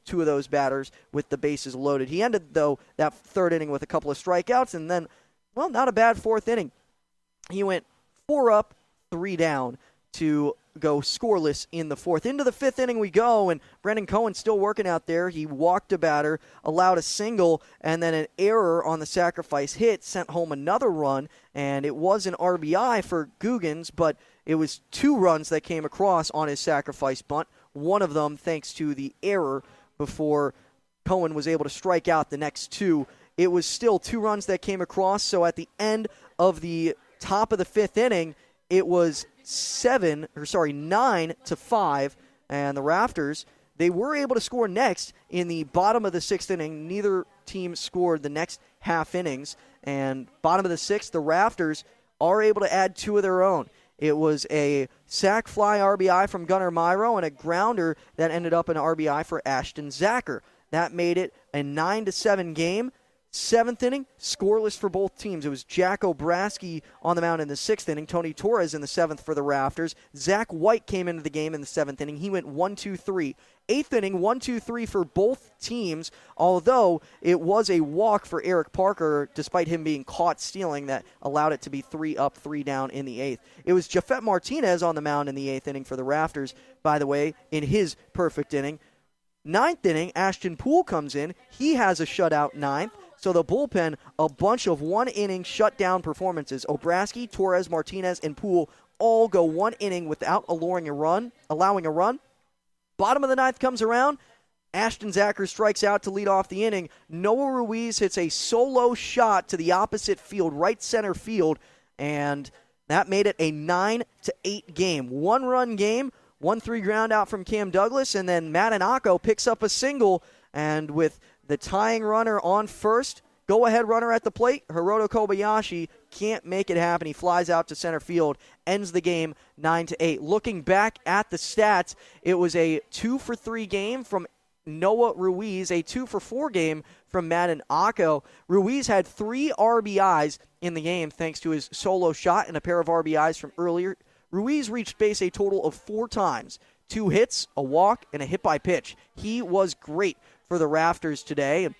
two of those batters with the bases loaded. He ended, though, that third inning with a couple of strikeouts, and then, well, not a bad fourth inning. He went 4 up, 3 down to go scoreless in the fourth. Into the fifth inning we go, and Brendan Cohen still working out there. He walked a batter, allowed a single, and then an error on the sacrifice hit sent home another run, and it was an RBI for Guggens, but it was 2 runs that came across on his sacrifice bunt, one of them thanks to the error before Cohen was able to strike out the next 2. It was still 2 runs that came across, so at the end of the top of the fifth inning, it was 9-5, and the Rafters, they were able to score next in the bottom of the sixth inning. Neither team scored the next half innings, and bottom of the sixth, the Rafters are able to add 2 of their own. It was a sac fly RBI from Gunnar Myro and a grounder that ended up an RBI for Ashton Zacher. That made it a 9-7 game. Seventh inning, scoreless for both teams. It was Jack Obrasky on the mound in the sixth inning, Tony Torres in the seventh for the Rafters. Zach White came into the game in the seventh inning. He went 1-2-3. Eighth inning, 1-2-3 for both teams, although it was a walk for Eric Parker, despite him being caught stealing, that allowed it to be 3 up, 3 down in the eighth. It was Jafet Martinez on the mound in the eighth inning for the Rafters, by the way, in his perfect inning. Ninth inning, Ashton Poole comes in. He has a shutout ninth. So the bullpen, a bunch of one-inning shutdown performances. Obrasky, Torres, Martinez, and Poole all go 1 inning without allowing a run. Bottom of the ninth comes around. Ashton Zacher strikes out to lead off the inning. Noah Ruiz hits a solo shot to the opposite field, right center field, and that made it a 9-8 game. 1-run game, 1-3 ground out from Cam Douglas, and then Matt Inako picks up a single, and with the tying runner on first, go-ahead runner at the plate, Hiroto Kobayashi can't make it happen. He flies out to center field, ends the game 9-8. Looking back at the stats, it was a 2-for-3 game from Noah Ruiz, a 2-for-4 game from Matt Inako. Ruiz had 3 RBIs in the game thanks to his solo shot and a pair of RBIs from earlier. Ruiz reached base a total of 4 times, 2 hits, a walk, and a hit by pitch. He was great for the Rafters today.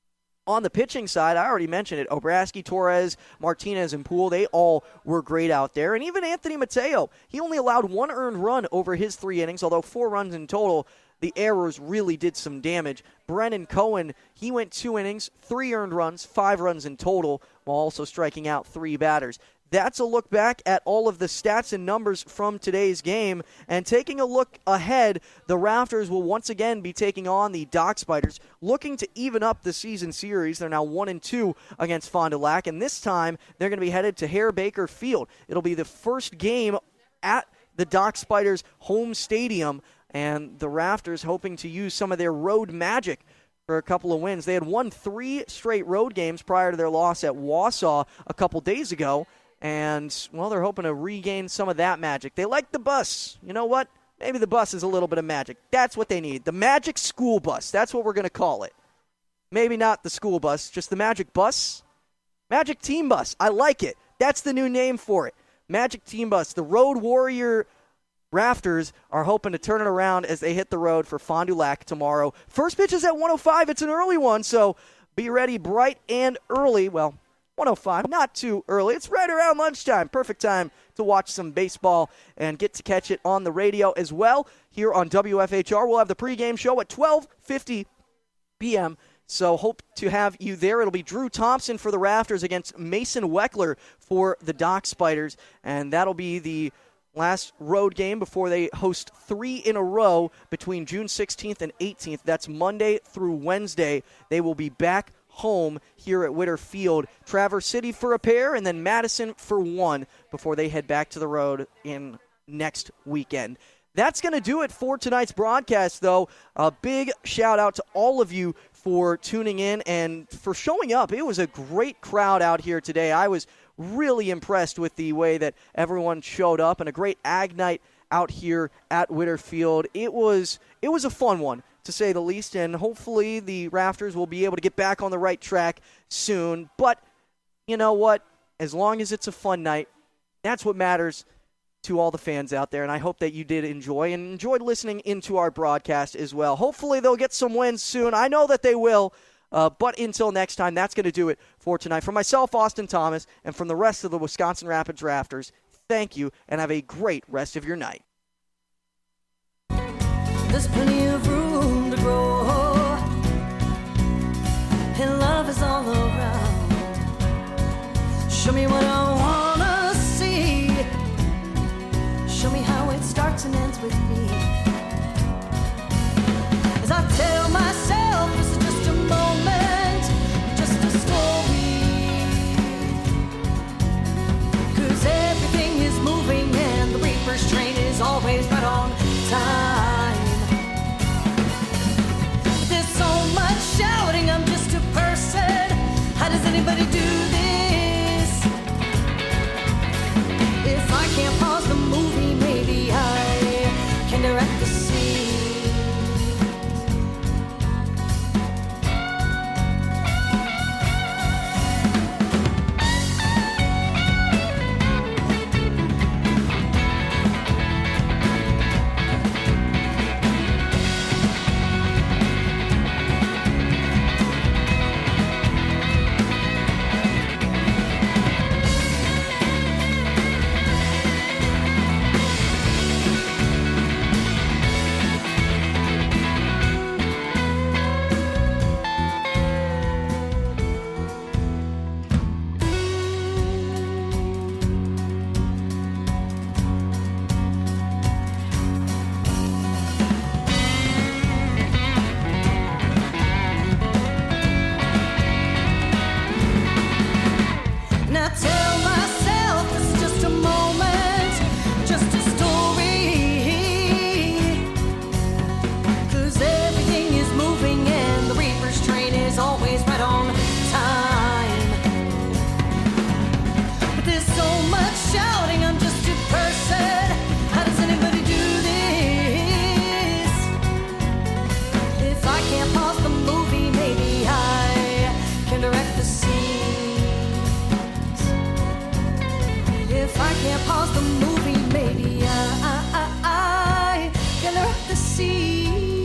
On the pitching side, I already mentioned it, Obrasky, Torres, Martinez, and Poole, they all were great out there. And even Anthony Mateo, he only allowed 1 earned run over his 3 innings, although 4 runs in total. The errors really did some damage. Brendan Cohen, he went 2 innings, 3 earned runs, 5 runs in total, while also striking out 3 batters. That's a look back at all of the stats and numbers from today's game. And taking a look ahead, the Rafters will once again be taking on the Dock Spiders, looking to even up the season series. They're now 1-2 against Fond du Lac, and this time they're going to be headed to Hare Baker Field. It'll be the first game at the Dock Spiders' home stadium, and the Rafters hoping to use some of their road magic for a couple of wins. They had won 3 straight road games prior to their loss at Wausau a couple days ago. And, well, they're hoping to regain some of that magic. They like the bus. You know what? Maybe the bus is a little bit of magic. That's what they need. The Magic School Bus. That's what we're going to call it. Maybe not the school bus, just the Magic Bus. Magic Team Bus. I like it. That's the new name for it. Magic Team Bus. The Road Warrior Rafters are hoping to turn it around as they hit the road for Fond du Lac tomorrow. First pitch is at 1:05. It's an early one, so be ready bright and early. Well, 1:05, not too early. It's right around lunchtime. Perfect time to watch some baseball and get to catch it on the radio as well. Here on WFHR, we'll have the pregame show at 12:50 p.m., so hope to have you there. It'll be Drew Thompson for the Rafters against Mason Weckler for the Dock Spiders, and that'll be the last road game before they host 3 in a row between June 16th and 18th. That's Monday through Wednesday. They will be back home here at Witter Field. Traverse City for a pair, and then Madison for 1 before they head back to the road in next weekend. That's going to do it for tonight's broadcast, though. A big shout-out to all of you for tuning in and for showing up. It was a great crowd out here today. I was really impressed with the way that everyone showed up, and a great Ag Night out here at Witter Field. It was a fun one, to say the least, and hopefully the Rafters will be able to get back on the right track soon. But you know what? As long as it's a fun night, that's what matters. to all the fans out there, and I hope that you did enjoyed listening into our broadcast as well. Hopefully they'll get some wins soon. I know that they will, but until next time, that's going to do it for tonight. From myself, Austin Thomas, and from the rest of the Wisconsin Rapids Rafters, thank you, and have a great rest of your night. There's plenty of room to grow, and love is all around. Show me what I wanna see. Show me how it starts and ends with me. As I tell myself it's just a moment, just a story. 'Cause everything is moving and the reaper's train is always right on time. There's so much shouting, I'm just a person. How does anybody do this? If I can't pause the movie, maybe I can direct the scene. Can't pause the movie, maybe I can direct the scenes.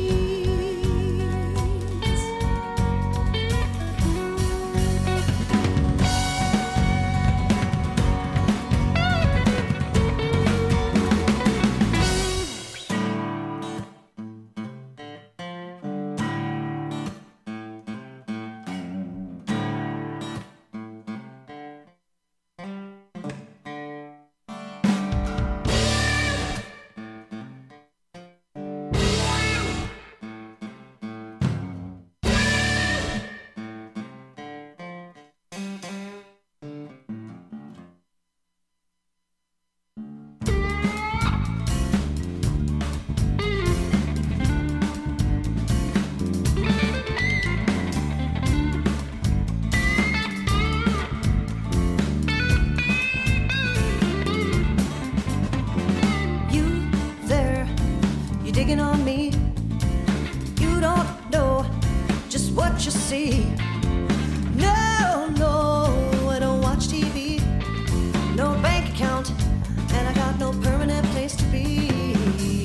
Digging on me, you don't know just what you see. No, no, I don't watch TV, no bank account, and I got no permanent place to be.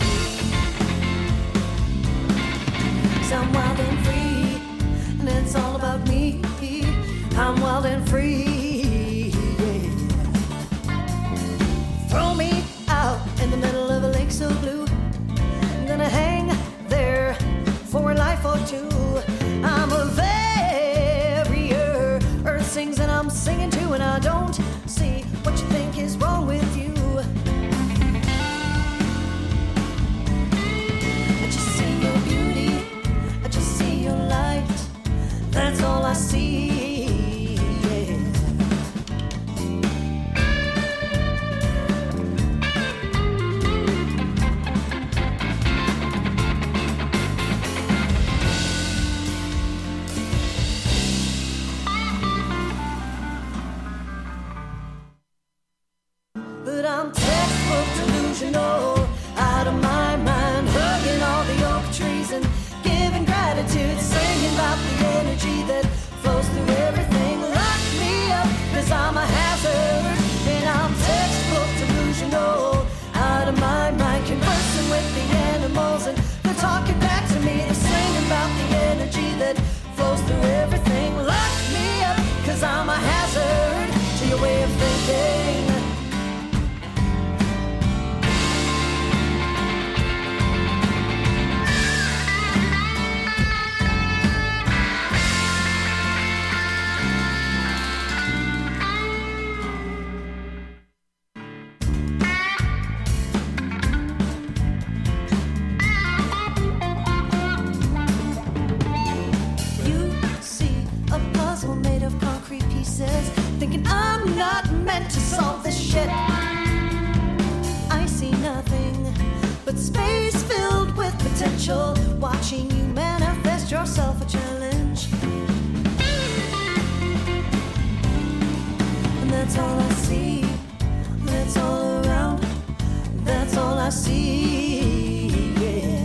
'Cause I'm wild and free, and it's all about me. I'm wild and free, yeah. Throw me out in the middle of a lake so blue, gonna hang there for a life or two. I'm available shit. I see nothing but space filled with potential, watching you manifest yourself a challenge. And that's all I see, that's all around, that's all I see, yeah.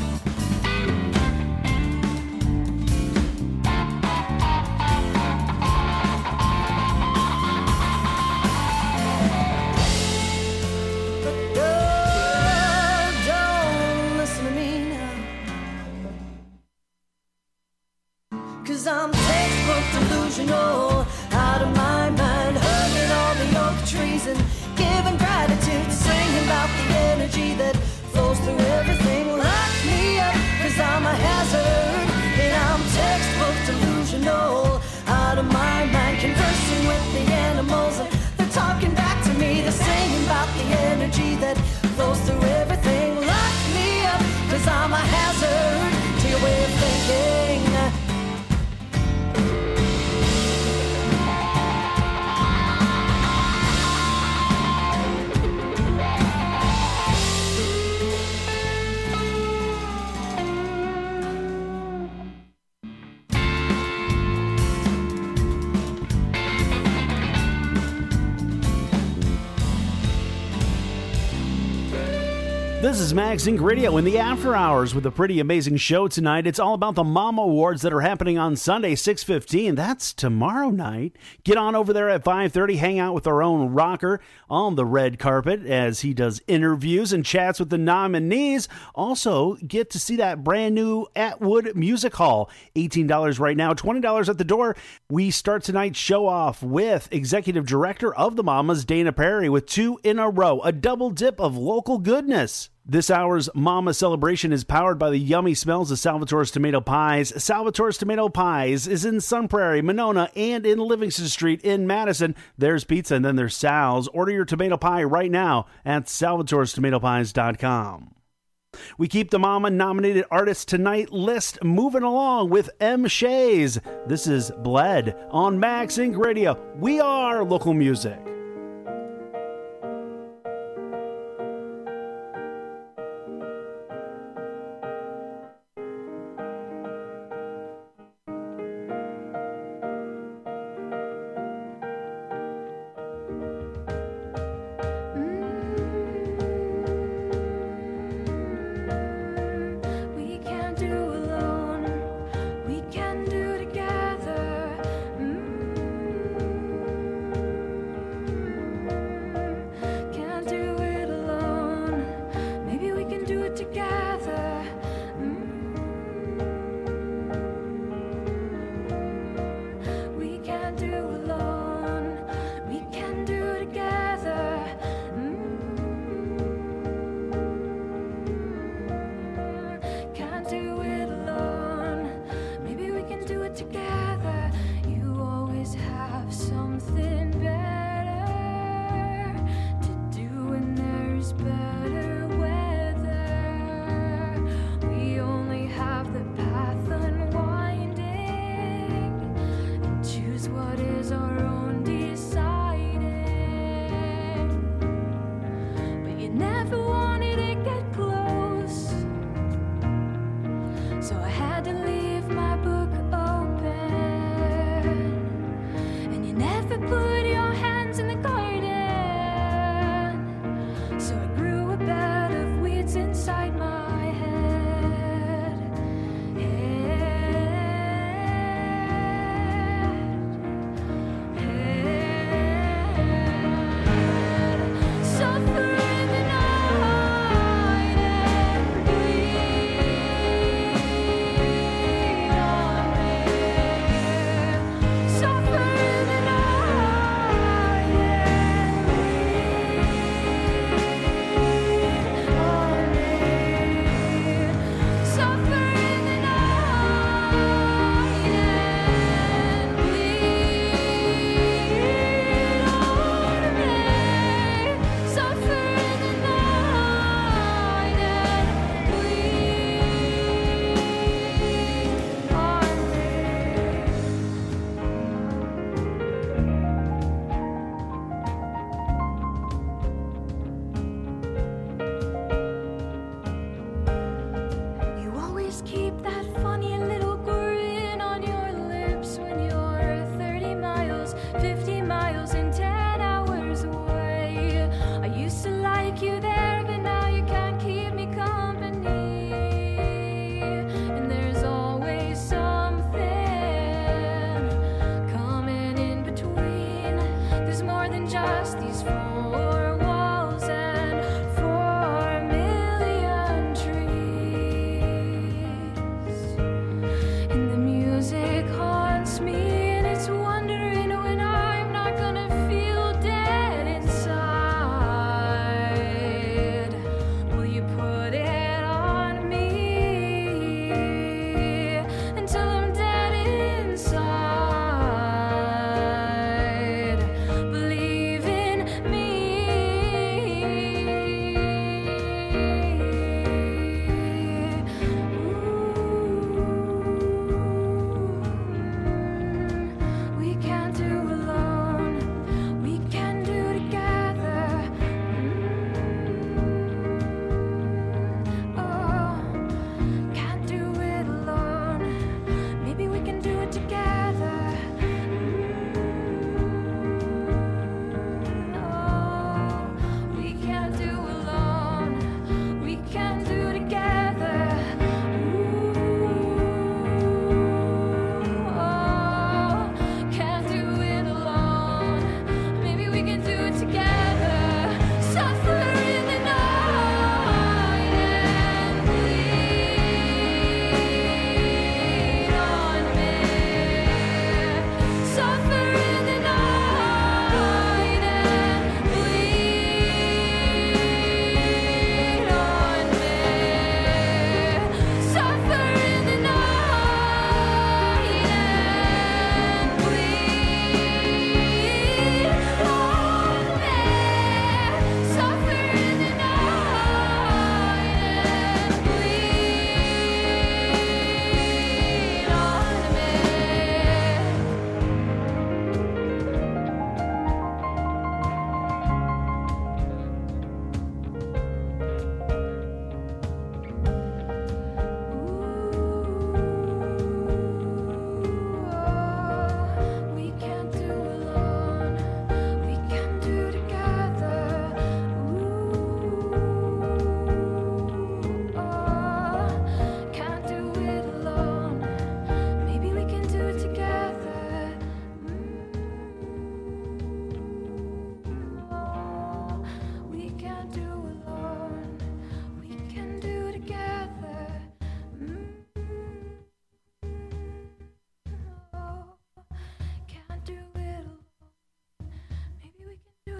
I'm textbook delusional, out of my mind, hugging all the oak trees and giving gratitude, singing about the energy that flows through everything. Lock me up, cause I'm a hazard, and I'm textbook delusional, out of my mind, conversing with the animals. They're talking back to me, they're singing about the energy that flows through everything. Lock me up, cause I'm a hazard to your way of thinking. This is Max Inc. Radio in the After Hours with a pretty amazing show tonight. It's all about the Mama Awards that are happening on Sunday, 6:15. That's tomorrow night. Get on over there at 5:30. Hang out with our own rocker on the red carpet as he does interviews and chats with the nominees. Also, get to see that brand new Atwood Music Hall. $18 right now, $20 at the door. We start tonight's show off with Executive Director of the Mamas, Dana Perry, with 2 in a row, a double dip of local goodness. This hour's Mama Celebration is powered by the yummy smells of Salvatore's Tomato Pies. Salvatore's Tomato Pies is in Sun Prairie, Monona, and in Livingston Street in Madison. There's pizza and then there's Sal's. Order your tomato pie right now at salvatorestomatopies.com. We keep the Mama nominated artists tonight list moving along with M. Shays. This is Bled on Max Inc. Radio. We are local music.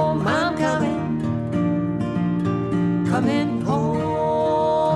home, I'm coming home.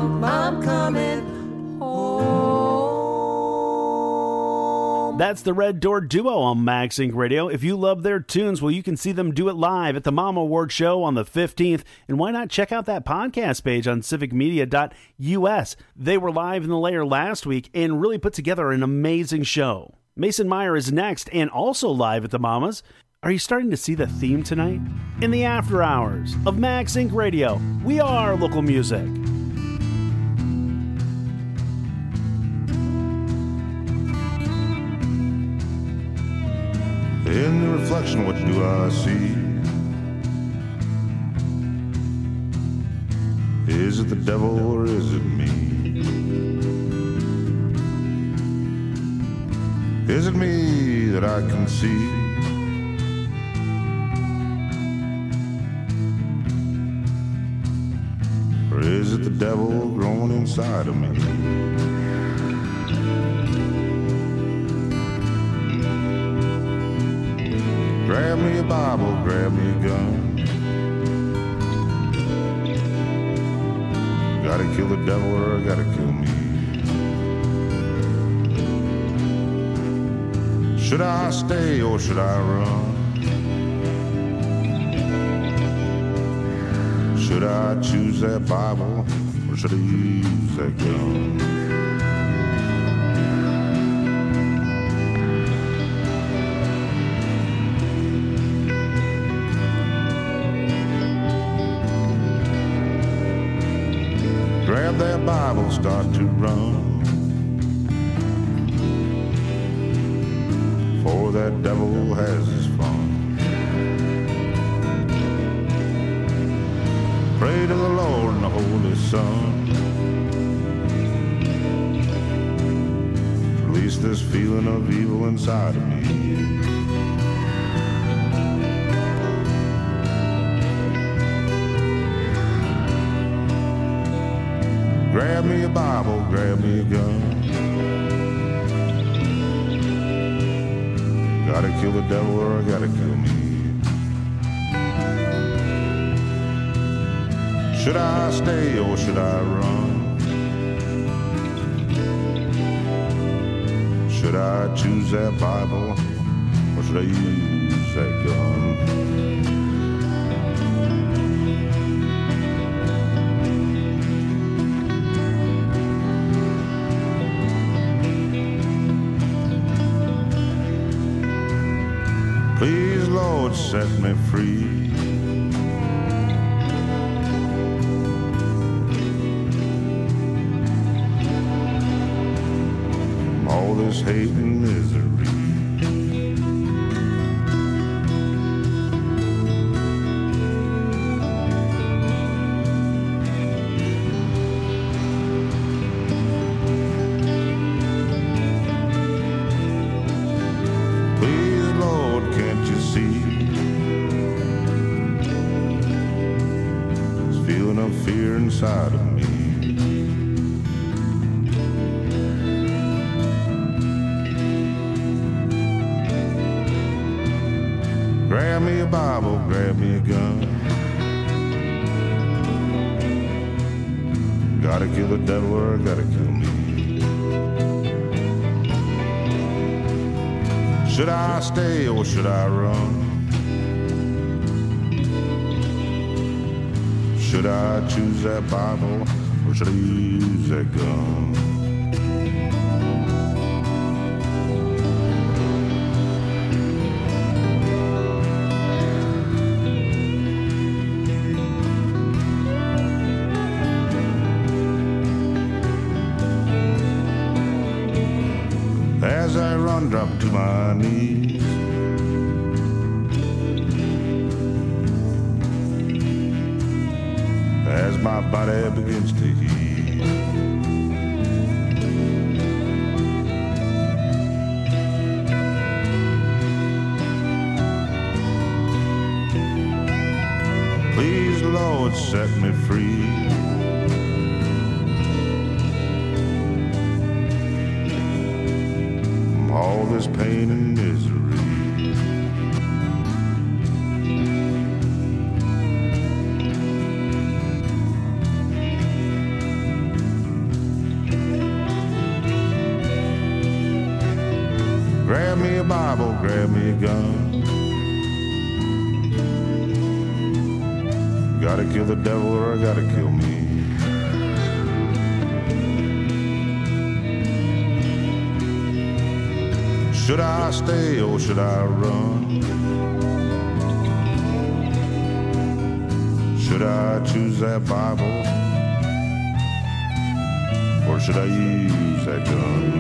That's the Red Door Duo on Max Inc. Radio. If you love their tunes, well, you can see them do it live at the Mama Award Show on the 15th. And why not check out that podcast page on civicmedia.us? They were live in the Lair last week and really put together an amazing show. Mason Meyer is next and also live at the Mamas. Are you starting to see the theme tonight? In the after hours of Max Inc. Radio, we are local music. In the reflection, what do I see? Is it the devil or is it me? Is it me that I can see? Or is it the devil growing inside of me? Grab me a Bible, grab me a gun. Gotta kill the devil or gotta kill me. Should I stay or should I run? Should I choose that Bible or should I use that gun? Grab that Bible, start to run, for that devil has his fun. Pray to the Lord and the Holy Son, release this feeling of evil inside of me. Grab me a Bible, grab me a gun. Gotta kill the devil or I gotta kill me. Should I stay or should I run? Should I choose that Bible or should I use that gun? Please, Lord, set me free. From all this hate and misery. Fear inside of me. Grab me a Bible, grab me a gun. Gotta kill the devil or gotta kill me. Should I stay or should I run? Should I choose that Bible or should I use that gun? As I run, drop to my knees. As my body begins to heal, please, Lord, set me free. From all this pain and misery. me a Bible, grab me a gun. Gotta kill the devil or I gotta kill me. Should I stay or should I run? Should I choose that Bible or should I use that gun?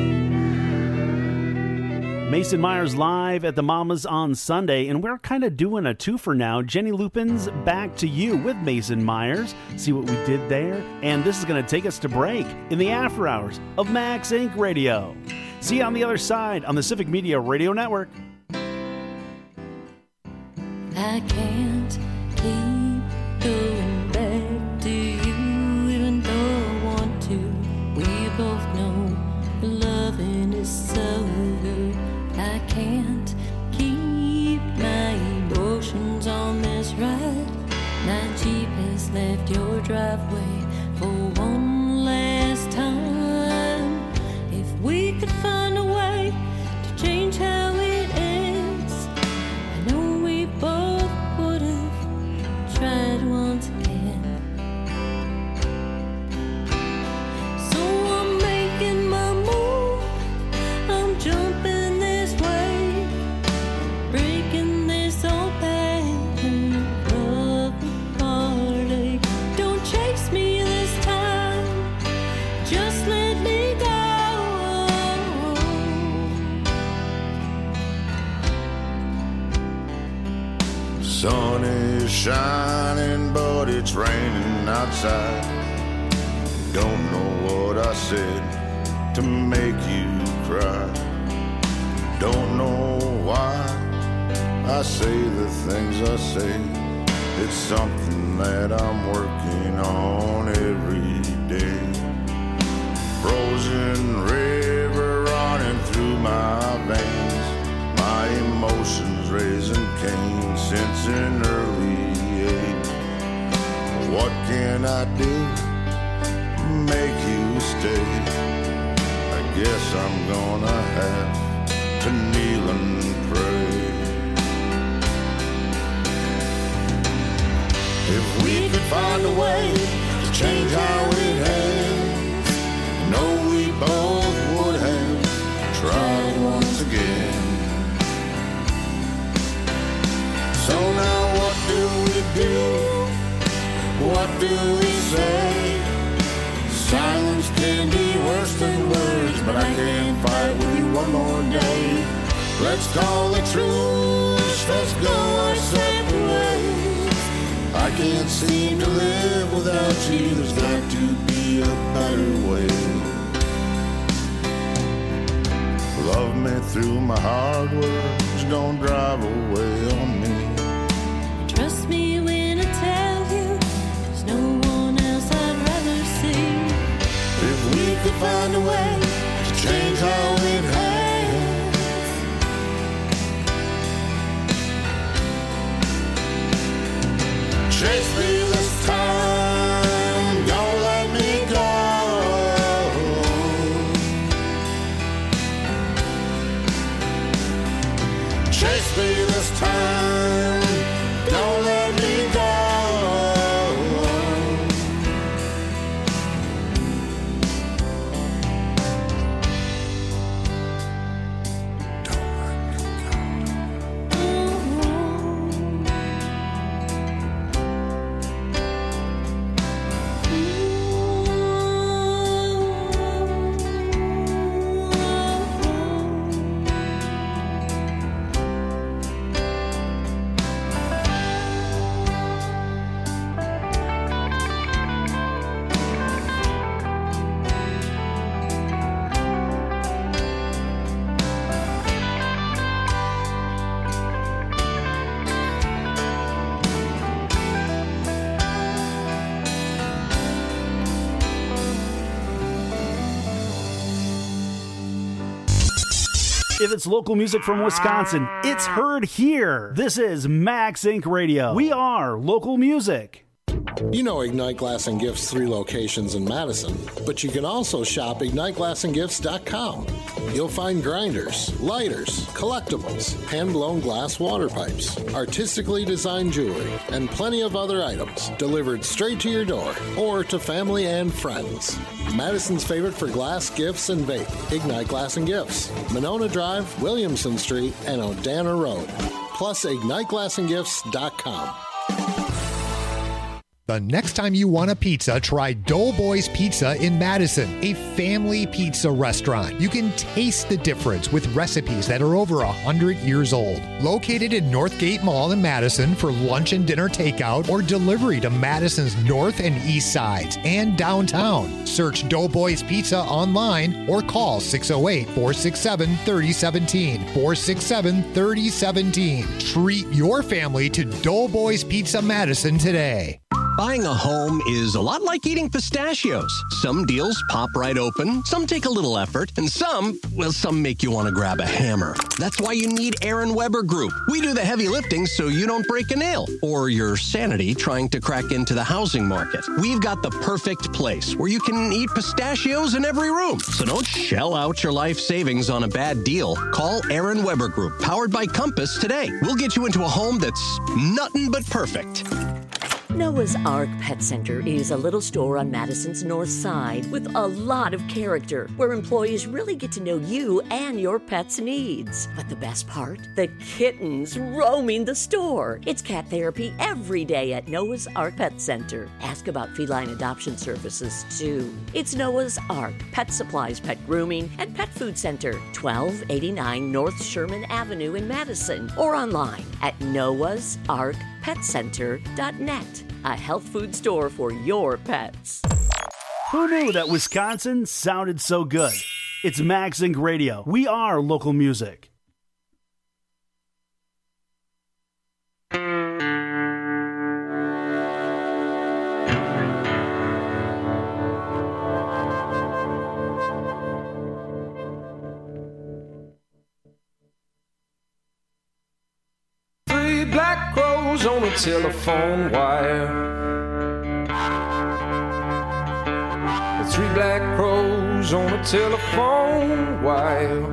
Mason Myers live at the Mamas on Sunday, and we're kind of doing a twofer now. Jenny Lupin's back to you with Mason Myers. See what we did there? And this is going to take us to break in the after hours of Max Inc. Radio. See you on the other side on the Civic Media Radio Network. I can't keep going back to you, even though I want to. We both know loving is so good. I can't keep my emotions on this ride. My Jeep has left your driveway for one last time. If we could find a way to change how it ends, I know we both would have tried once again. So I'm making my move, I'm jumping this way, breaking this old pattern of heartache. Don't chase me this time, just let me go. Sun is shining, but it's raining outside. Don't know what I said to make you cry. Don't know why I say the things I say. It's something that I'm working on every day. Frozen river running through my veins, my emotions raising Cain since an early age. What can I do to make you stay? I guess I'm gonna have to kneel and pray. If we could find a way to change how it ends, I know we both would have tried once again. So now what do we do? What do we say? Silence can be worse than words, but I can't fight with you one more day. Let's call it truce, let's go our separate ways. I can't seem to live without you, there's got to be a better way. Love me through my hard words, don't drive away on me. Trust me when I tell you, there's no one else I'd rather see. If we could find a way to change how it ends, chase me this time, don't let me go. Chase me this time, don't let me go. If it's local music from Wisconsin, it's heard here. This is Max Inc. Radio. We are local music. You know Ignite Glass and Gifts' 3 locations in Madison, but you can also shop IgniteGlassandGifts.com. You'll find grinders, lighters, collectibles, hand-blown glass water pipes, artistically designed jewelry, and plenty of other items delivered straight to your door or to family and friends. Madison's favorite for glass, gifts, and vape, Ignite Glass and Gifts, Monona Drive, Williamson Street, and Odana Road. Plus, IgniteGlassandGifts.com. The next time you want a pizza, try Doughboys Pizza in Madison, a family pizza restaurant. You can taste the difference with recipes that are over 100 years old. Located in Northgate Mall in Madison for lunch and dinner takeout or delivery to Madison's north and east sides and downtown. Search Doughboys Pizza online or call 608-467-3017. 467-3017. Treat your family to Doughboys Pizza Madison today. Buying a home is a lot like eating pistachios. Some deals pop right open, some take a little effort, and some make you want to grab a hammer. That's why you need Aaron Weber Group. We do the heavy lifting so you don't break a nail or your sanity trying to crack into the housing market. We've got the perfect place where you can eat pistachios in every room. So don't shell out your life savings on a bad deal. Call Aaron Weber Group, powered by Compass, today. We'll get you into a home that's nothing but perfect. Noah's Ark Pet Center is a little store on Madison's north side with a lot of character, where employees really get to know you and your pet's needs. But the best part? The kittens roaming the store. It's cat therapy every day at Noah's Ark Pet Center. Ask about feline adoption services, too. It's Noah's Ark Pet Supplies, Pet Grooming, and Pet Food Center, 1289 North Sherman Avenue in Madison, or online at noahsarkpetcenter.net. A health food store for your pets. Who knew that Wisconsin sounded so good? It's Max Inc. Radio. We are local music. Black crows on a telephone wire. 3 black crows on a telephone wire.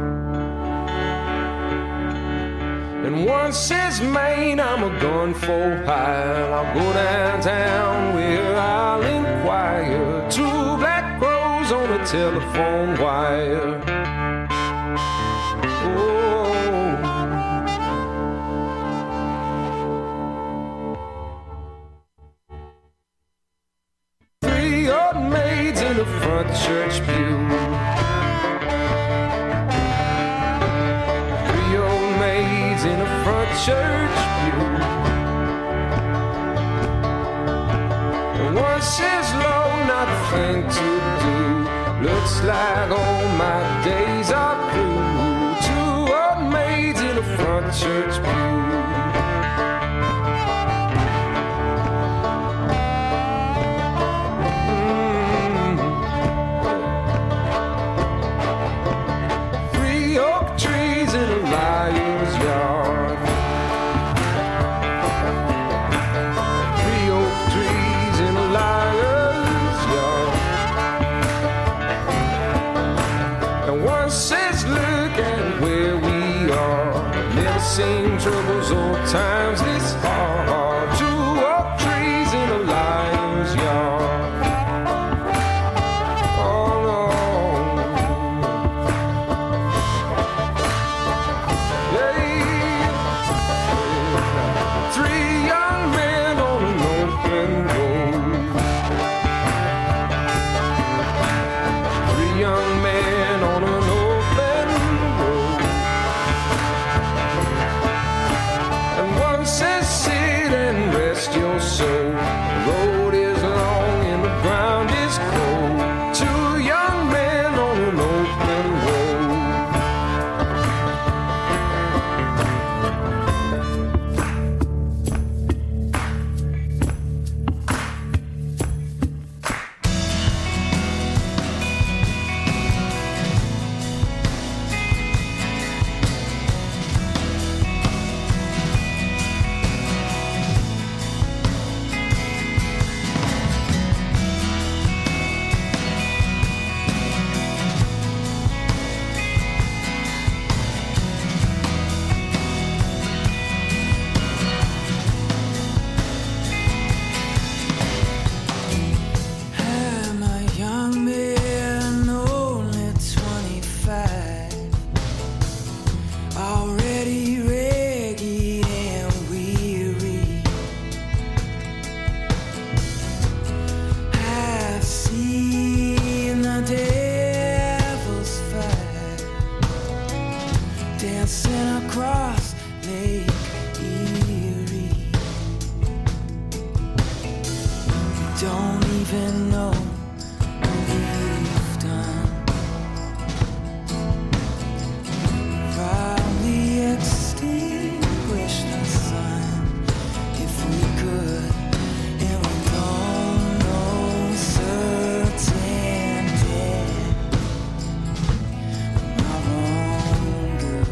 And one says, "Man, I'm a gun for hire. I'll go downtown where I'll inquire." 2 black crows on a telephone wire. In the front church pew, 3 old maids in the front church pew. And one says, "Lord, nothing to do. Looks like all my days are through." 2 old maids in the front church pew. Same troubles or times this hard. 2 oak trees in a lion's yard. Oh no. Yeah. 3 young men on an open road. 3 young men on an open road. don't even know what we've done. Probably extinguish the sun if we could, and we don't know certainty. Our own good.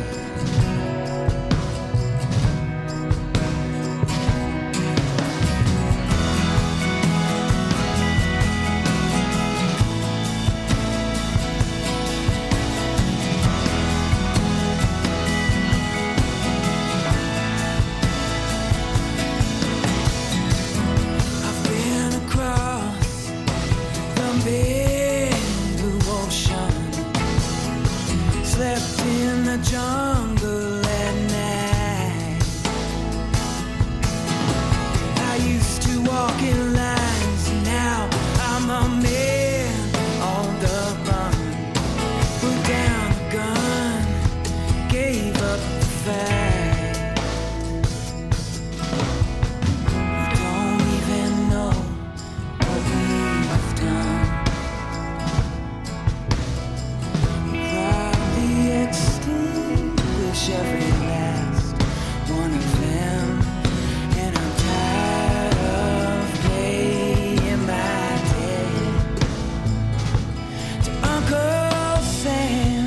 I've been across the big blue ocean, slept in the jungle at night. I used to walk in lines, now I'm a man on the run. Put down the gun, gave up the fight. Don't even know what we've done. Probably extinguish every last one of them, and I'm tired of paying my debt to Uncle Sam.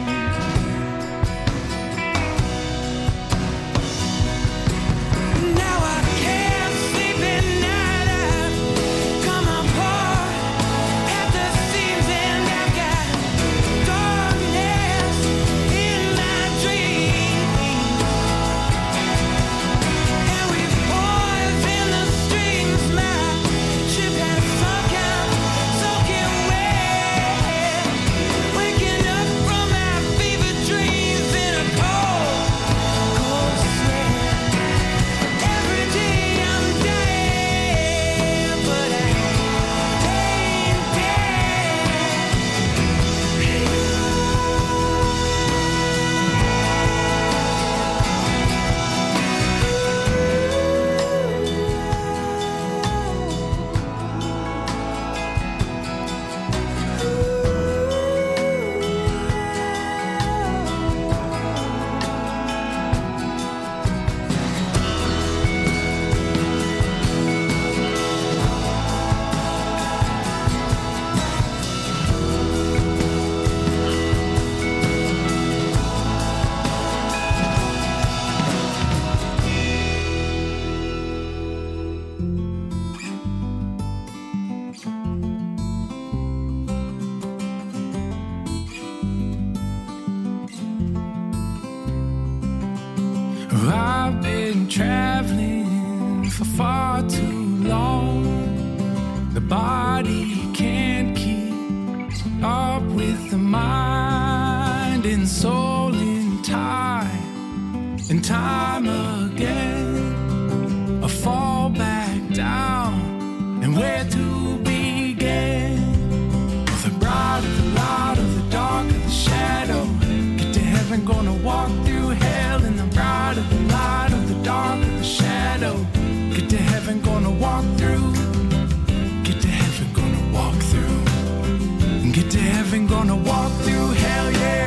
Now I can't sleep at night. I've come apart at the seams, and I've got darkness in my dreams. And we've poisoned the streams. My ship has sunk out, soaking wet. Waking up from my fever dreams in a cold, cold sweat. Every day I'm dying, but I ain't dead. I've been traveling for far too long. The body can't keep up with the mind and soul in time and time again. I fall back down, and where to begin? With the bright of the light of the dark of the shadow. Get to heaven, gonna walk through hell in the bright of the light of the dark of the shadow. Get to heaven, gonna walk through. Get to heaven, gonna walk through. Get to heaven, gonna walk through hell, yeah.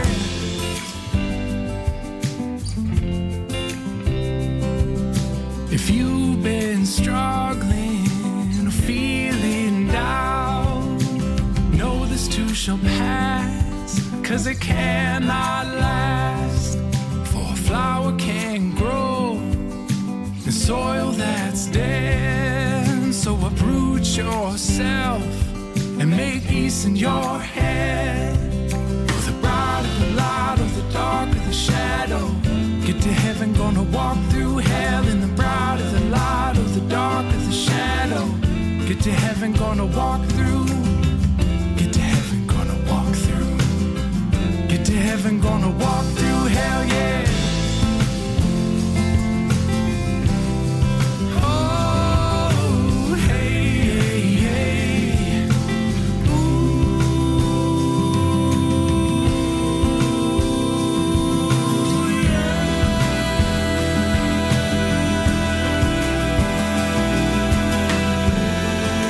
If you've been struggling or feeling down, know this too shall pass, 'cause it cannot last. For a flower can't grow in soil that's dead. So uproot yourself and make peace in your head. For the bright of the light of the dark of the shadow. Get to heaven, gonna walk through hell in the bright of the light of the dark of the shadow. Get to heaven, gonna walk through. Get to heaven, gonna walk through. Get to heaven, gonna walk through hell, yeah. Oh, hey, hey, hey. Ooh, yeah.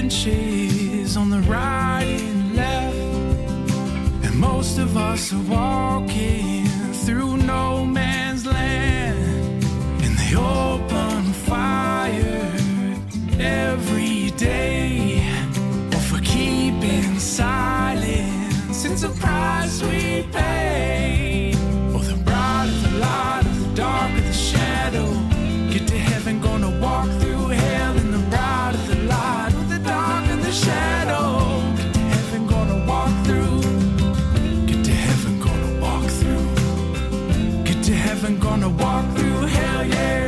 benches on the right and left, and most of us are walking through no man's land, and they open fire every day, or for keeping silence, it's a price we pay. Oh, the bright of the light, of the dark of the shadow, get to heaven, gonna walk through hell in the bright of the light, of the dark of the shadow, get to heaven, gonna walk through, get to heaven, gonna walk through, get to heaven, gonna walk through hell, yeah.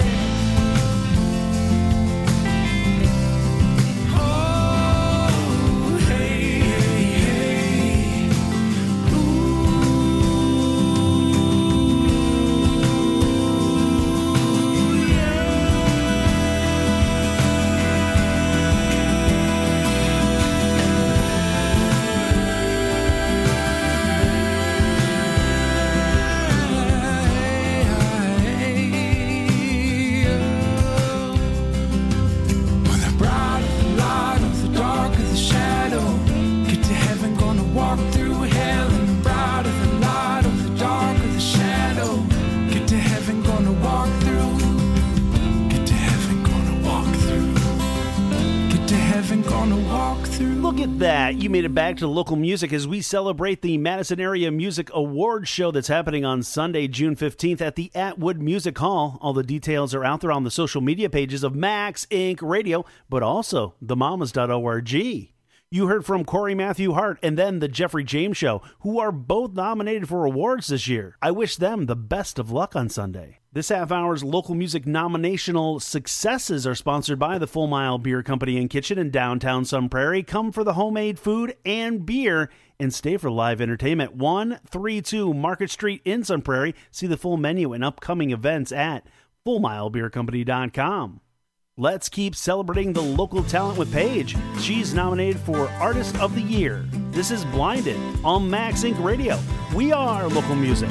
Look at that. You made it back to local music as we celebrate the Madison Area Music Awards show that's happening on Sunday, June 15th at the Atwood Music Hall. All the details are out there on the social media pages of Max Inc. Radio, but also themamas.org. You heard from Corey Matthew Hart and then the Jeffrey James Show, who are both nominated for awards this year. I wish them the best of luck on Sunday. This half hour's local music nominational successes are sponsored by the Full Mile Beer Company and Kitchen in downtown Sun Prairie. Come for the homemade food and beer and stay for live entertainment. 132 Market Street in Sun Prairie. See the full menu and upcoming events at fullmilebeercompany.com. Let's keep celebrating the local talent with Paige. She's nominated for Artist of the Year. This is Blinded on Max Inc. Radio. We are local music.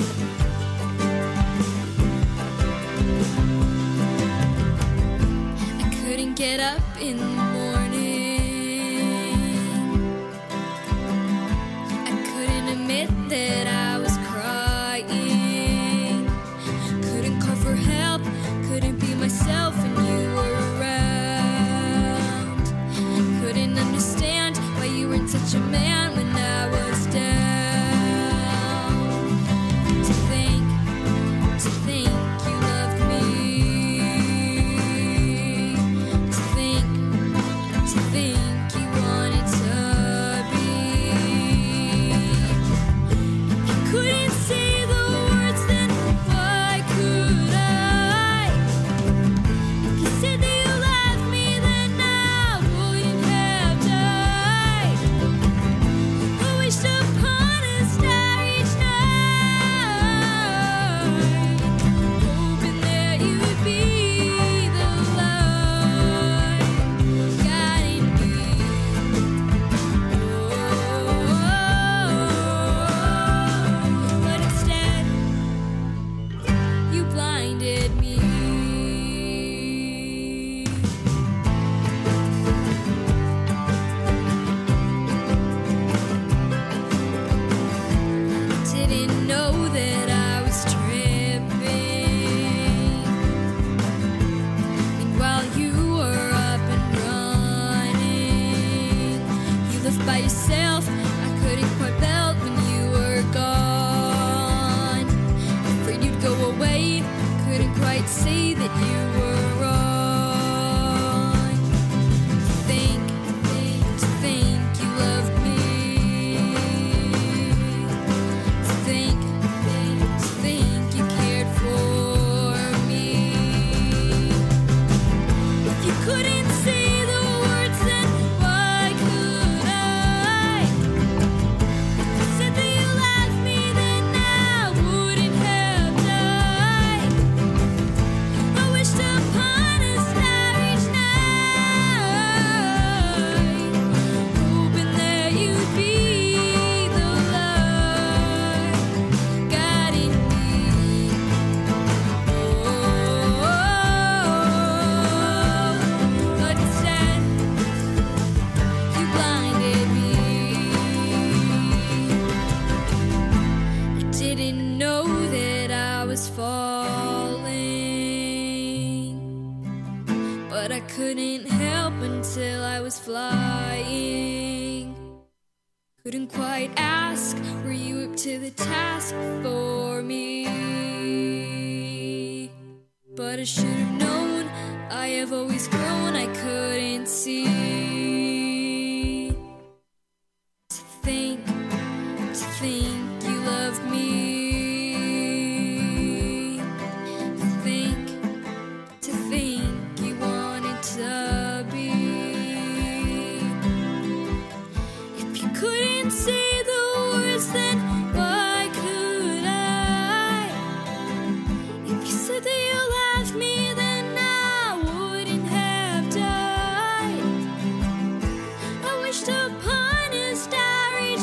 I couldn't get up in the morning. I couldn't admit that I was crying. Couldn't call for help. Couldn't be myself when you were around. Couldn't understand why you weren't such a man when I was down. To think you loved me. To think you wanted to be. If you couldn't say the words, then why could I? You said that you loved me, then I wouldn't have died. I wished upon a star each night, hoping that you'd be the light guiding me. But instead, you blinded me. Didn't know that I was tripping. And while you were up and running, you left by yourself. I couldn't quite belt when you were gone. Afraid you'd go away. Couldn't quite see that you were wrong. To think you loved me. To think you cared for me. If you couldn't say the words, then why could I? If you said that you loved me, then I wouldn't have died. I wished till I was flying. Couldn't quite ask, were you up to the task for me? But I should have known, I have always grown, I couldn't see. To think you love me. To think you wanted to be. If you couldn't say the words, then why could I? If you said that you loved me, then I wouldn't have died. I wished upon a starry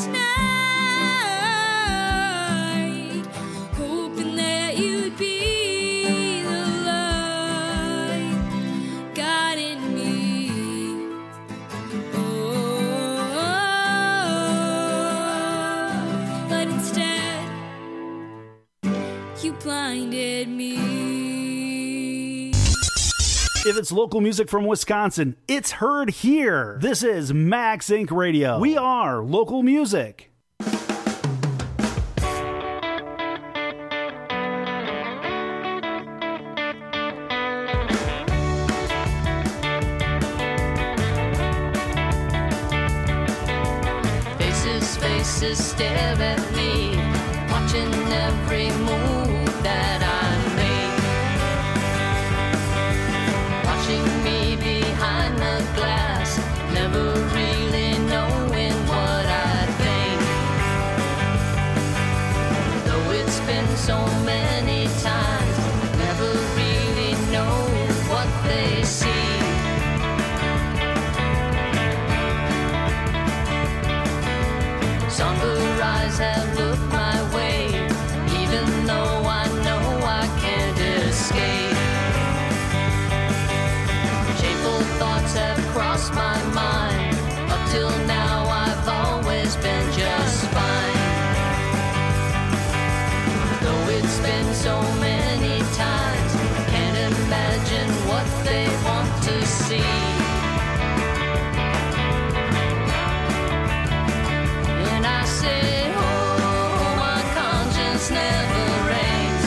night, hoping that you'd be the light guiding me. But instead, you blinded me. If it's local music from Wisconsin, it's heard here. This is Max Inc. Radio. We are local music. Faces stare at me, watching every move that I make. Watching me behind the glass, never really knowing what I think. Though it's been so many times, never really know what they see. Somber eyes have looked my way, even though I know I can't escape. Shameful thoughts have crossed my mind. Up till now I've always been just fine. Though it's been so many times, can't imagine what they want to see. And I say, oh, my conscience never reigns.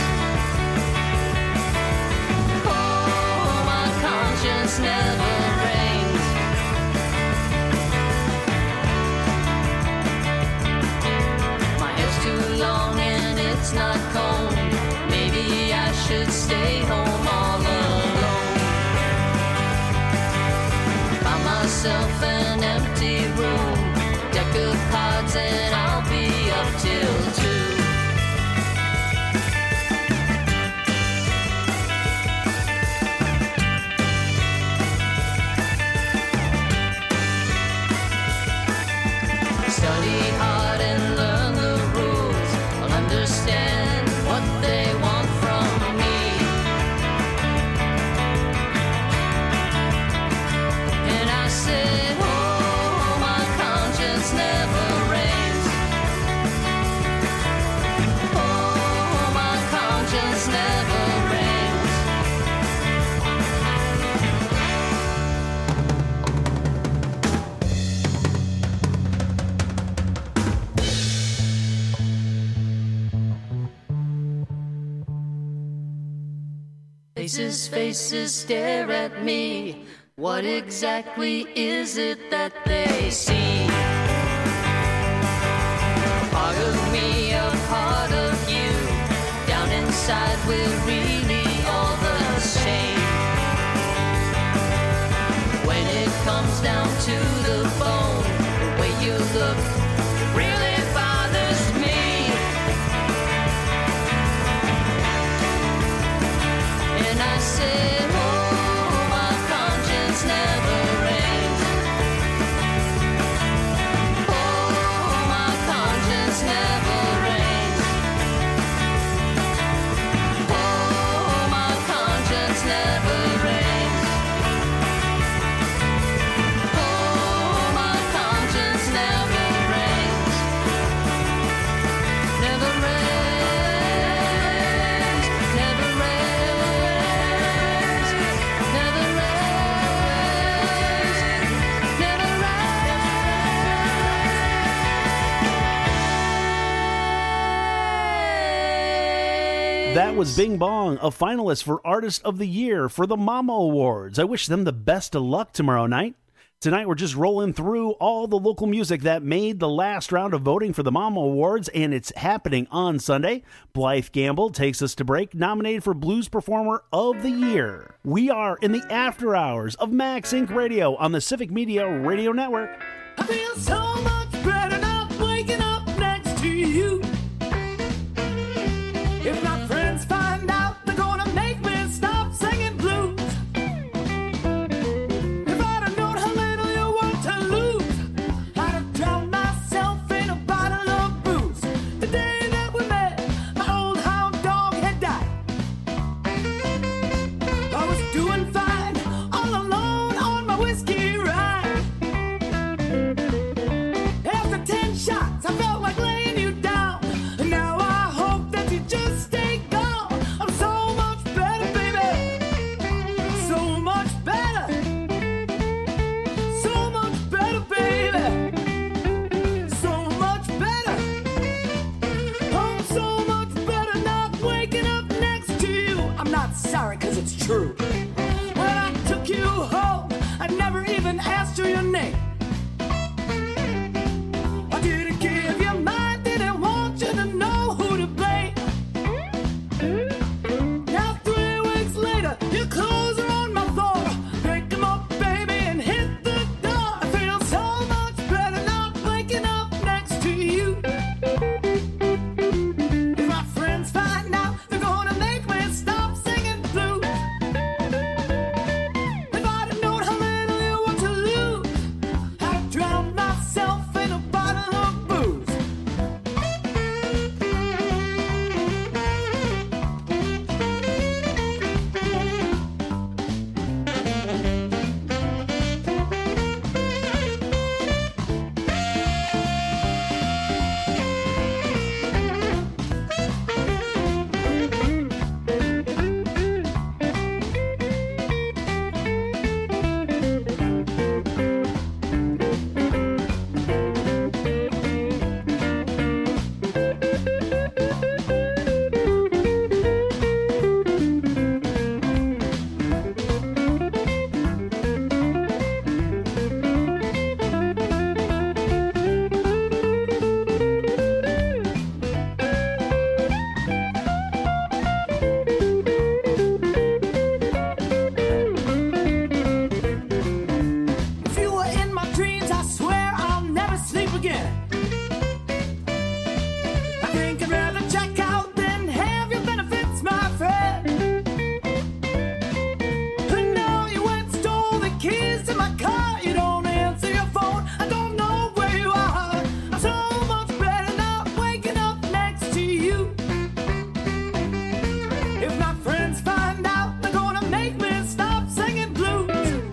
Oh, my conscience never reigns. My hair's too long and it's not combed. Maybe I should stay home all alone. Find myself an empty room, deck of cards, and I'll be up till 2. Study hard and learn the rules. I'll understand what they want from me. And I said, oh, my conscience never reigns. Oh, my conscience never reigns. Faces stare at me. What exactly is it that they see? Part of me, a part of you. Down inside we're really all the same. When it comes down to the bone, the way you look really bothers me. And I said, oh, my conscience never reigns. Oh, my conscience never reigns. Oh, my conscience never reigns. Oh, my That was Bing Bong, a finalist for Artist of the Year for the Mama Awards. I wish them the best of luck tomorrow night. Tonight, we're just rolling through all the local music that made the last round of voting for the Mama Awards, and it's happening on Sunday. Blythe Gamble takes us to break, nominated for Blues Performer of the Year. We are in the after hours of Max Inc. Radio on the Civic Media Radio Network. I feel so much better not waking up next to you. If my friends find out, they're gonna make me stop singing blues. If I'd have known how little you want to lose, I'd have drowned myself in a bottle of booze. The day that we met, my old hound dog had died. I was doing fine, all alone on my whiskey ride. After 10 shots, I felt like laying you down. And now I hope that you just stay gone. I'm so much better, baby. So much better. So much better, baby. So much better. I'm so much better not waking up next to you. I'm not sorry, 'cause it's true. When I took you home, I never even asked you your name. I didn't give you mine, didn't want you to know who to blame. Now 3 weeks later, your clothes are on my floor. Pick them up, baby, and hit the door. I feel so much better not waking up next to you. If my friends find out, they're gonna make me stop singing blues. If I'd have known how little you want to lose, I'd have drowned myself in a bottle of booze. If you were in my dreams, I swear I'll never sleep again. I think I'd rather check out than have your benefits, my friend. And now you went and stole the keys to my car. You don't answer your phone. I don't know where you are. I'm so much better not waking up next to you. If my friends find out, they're gonna make me stop singing blues.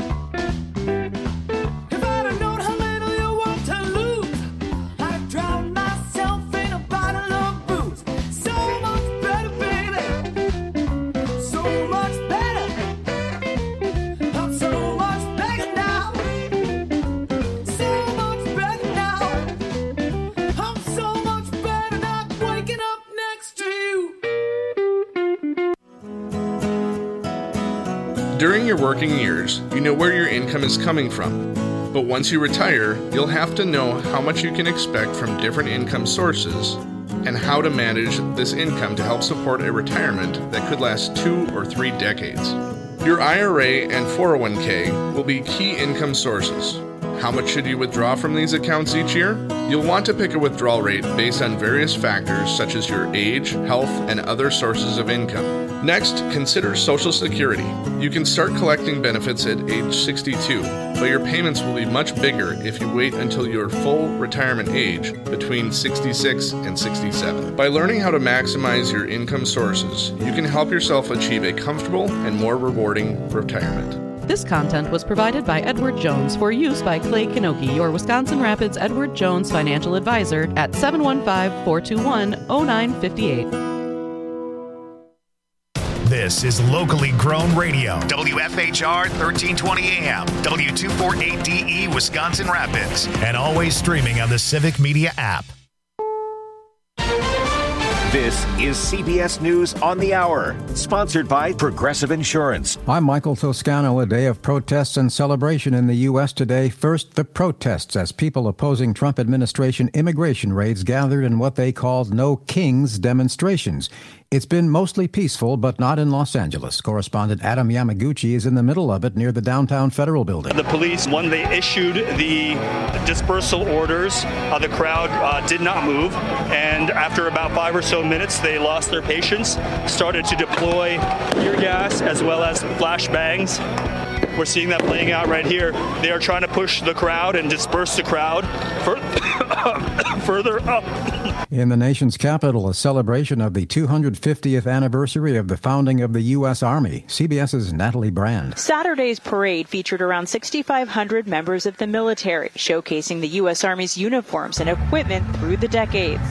If I'd have known how little you want to lose, I'd have drowned myself in a bottle of booze. So much better, baby. So much better. I'm so much better now. So much better now. I'm so much better not waking up next to you. During your working years, you know where your income is coming from. But once you retire, you'll have to know how much you can expect from different income sources and how to manage this income to help support a retirement that could last 2 or 3 decades. Your IRA and 401k will be key income sources. How much should you withdraw from these accounts each year? You'll want to pick a withdrawal rate based on various factors such as your age, health, and other sources of income. Next, consider Social Security. You can start collecting benefits at age 62, but your payments will be much bigger if you wait until your full retirement age between 66 and 67. By learning how to maximize your income sources, you can help yourself achieve a comfortable and more rewarding retirement. This content was provided by Edward Jones for use by Clay Kinoki, your Wisconsin Rapids Edward Jones financial advisor at 715-421-0958. This is locally grown radio. WFHR 1320 AM, W248DE Wisconsin Rapids, and always streaming on the Civic Media app. This is CBS News on the Hour, sponsored by Progressive Insurance. I'm Michael Toscano. A day of protests and celebration in the U.S. today. First, the protests as people opposing Trump administration immigration raids gathered in what they called No Kings demonstrations. It's been mostly peaceful, but not in Los Angeles. Correspondent Adam Yamaguchi is in the middle of it near the downtown Federal Building. The police, when they issued the dispersal orders, the crowd did not move. And after about 5 or so minutes, they lost their patience, started to deploy tear gas as well as flashbangs. We're seeing that playing out right here. They are trying to push the crowd and disperse the crowd further up. In the nation's capital, a celebration of the 250th anniversary of the founding of the U.S. Army. CBS's Natalie Brand. Saturday's parade featured around 6,500 members of the military, showcasing the U.S. Army's uniforms and equipment through the decades.